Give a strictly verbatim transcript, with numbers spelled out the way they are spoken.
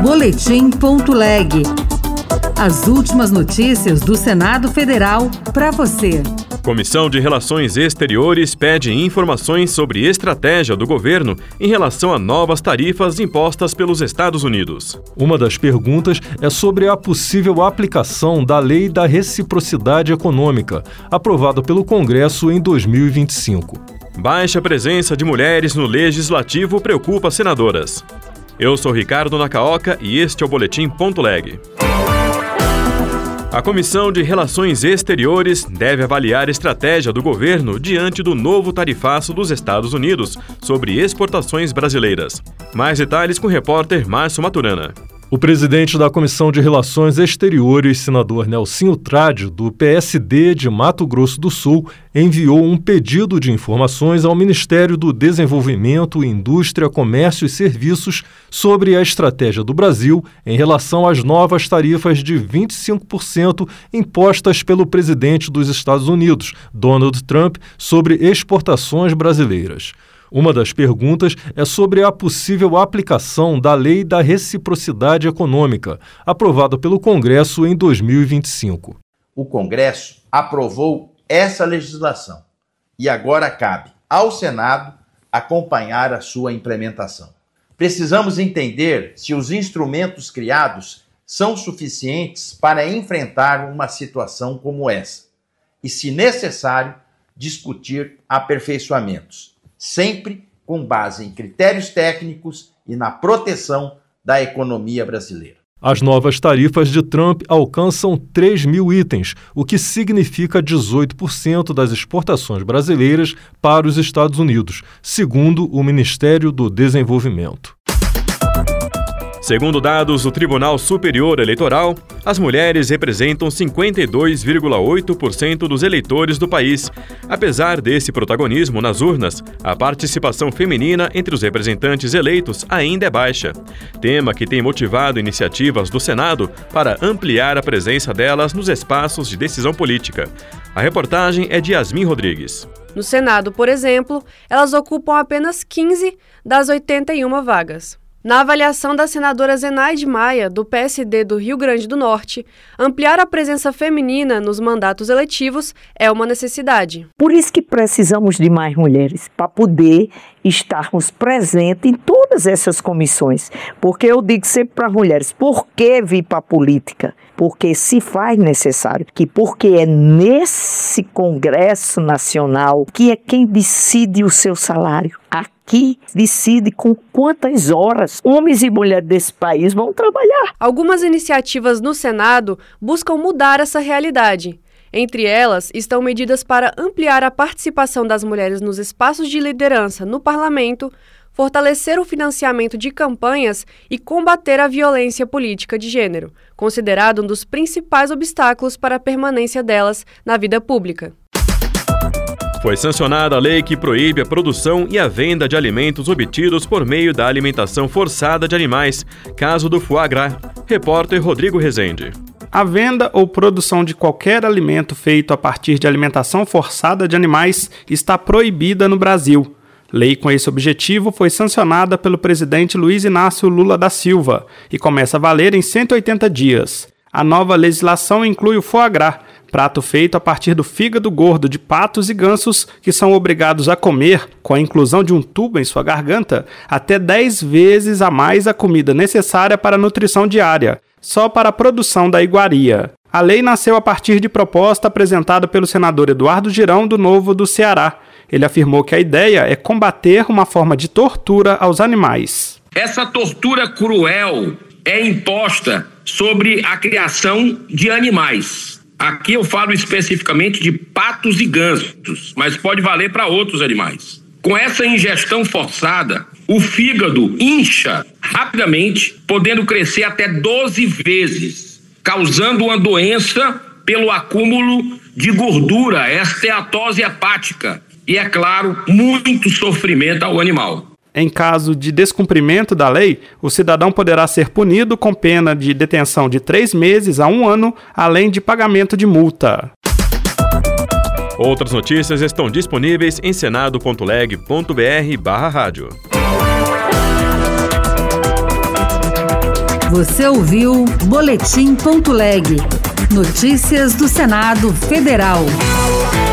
Boletim ponto leg. As últimas notícias do Senado Federal para você. Comissão de Relações Exteriores pede informações sobre estratégia do governo em relação a novas tarifas impostas pelos Estados Unidos. Uma das perguntas é sobre a possível aplicação da Lei da Reciprocidade Econômica, aprovada pelo Congresso em dois mil e vinte e cinco. Baixa presença de mulheres no Legislativo preocupa senadoras. Eu sou Ricardo Nakaoka e este é o Boletim ponto leg. A Comissão de Relações Exteriores deve avaliar a estratégia do governo diante do novo tarifaço dos Estados Unidos sobre exportações brasileiras. Mais detalhes com o repórter Márcio Maturana. O presidente da Comissão de Relações Exteriores, senador Nelsinho Trade, do P S D de Mato Grosso do Sul, enviou um pedido de informações ao Ministério do Desenvolvimento, Indústria, Comércio e Serviços sobre a estratégia do Brasil em relação às novas tarifas de vinte e cinco por cento impostas pelo presidente dos Estados Unidos, Donald Trump, sobre exportações brasileiras. Uma das perguntas é sobre a possível aplicação da Lei da Reciprocidade Econômica, aprovada pelo Congresso em dois mil e vinte e cinco. O Congresso aprovou essa legislação e agora cabe ao Senado acompanhar a sua implementação. Precisamos entender se os instrumentos criados são suficientes para enfrentar uma situação como essa e, se necessário, discutir aperfeiçoamentos, sempre com base em critérios técnicos e na proteção da economia brasileira. As novas tarifas de Trump alcançam três mil itens, o que significa dezoito por cento das exportações brasileiras para os Estados Unidos, segundo o Ministério do Desenvolvimento. Segundo dados do Tribunal Superior Eleitoral, as mulheres representam cinquenta e dois vírgula oito por cento dos eleitores do país. Apesar desse protagonismo nas urnas, a participação feminina entre os representantes eleitos ainda é baixa, tema que tem motivado iniciativas do Senado para ampliar a presença delas nos espaços de decisão política. A reportagem é de Yasmin Rodrigues. No Senado, por exemplo, elas ocupam apenas quinze das oitenta e uma vagas. Na avaliação da senadora Zenaide Maia, do P S D do Rio Grande do Norte, ampliar a presença feminina nos mandatos eletivos é uma necessidade. Por isso que precisamos de mais mulheres, para poder estarmos presentes em todas essas comissões. Porque eu digo sempre para as mulheres, por que vir para a política? Porque se faz necessário, que porque é nesse Congresso Nacional que é quem decide o seu salário. Aqui decide com quantas horas homens e mulheres desse país vão trabalhar. Algumas iniciativas no Senado buscam mudar essa realidade. Entre elas estão medidas para ampliar a participação das mulheres nos espaços de liderança no parlamento, fortalecer o financiamento de campanhas e combater a violência política de gênero, considerado um dos principais obstáculos para a permanência delas na vida pública. Foi sancionada a lei que proíbe a produção e a venda de alimentos obtidos por meio da alimentação forçada de animais, caso do foie gras. Repórter Rodrigo Rezende. A venda ou produção de qualquer alimento feito a partir de alimentação forçada de animais está proibida no Brasil. Lei com esse objetivo foi sancionada pelo presidente Luiz Inácio Lula da Silva e começa a valer em cento e oitenta dias. A nova legislação inclui o foie gras, prato feito a partir do fígado gordo de patos e gansos que são obrigados a comer, com a inclusão de um tubo em sua garganta, até dez vezes a mais a comida necessária para a nutrição diária, só para a produção da iguaria. A lei nasceu a partir de proposta apresentada pelo senador Eduardo Girão, do Novo do Ceará. Ele afirmou que a ideia é combater uma forma de tortura aos animais. Essa tortura cruel é imposta sobre a criação de animais. Aqui eu falo especificamente de patos e gansos, mas pode valer para outros animais. Com essa ingestão forçada, o fígado incha rapidamente, podendo crescer até doze vezes, causando uma doença pelo acúmulo de gordura, esteatose hepática e, é claro, muito sofrimento ao animal. Em caso de descumprimento da lei, o cidadão poderá ser punido com pena de detenção de três meses a um ano, além de pagamento de multa. Outras notícias estão disponíveis em senado ponto leg ponto br barra rádio. Você ouviu Boletim Ponto Leg. Notícias do Senado Federal.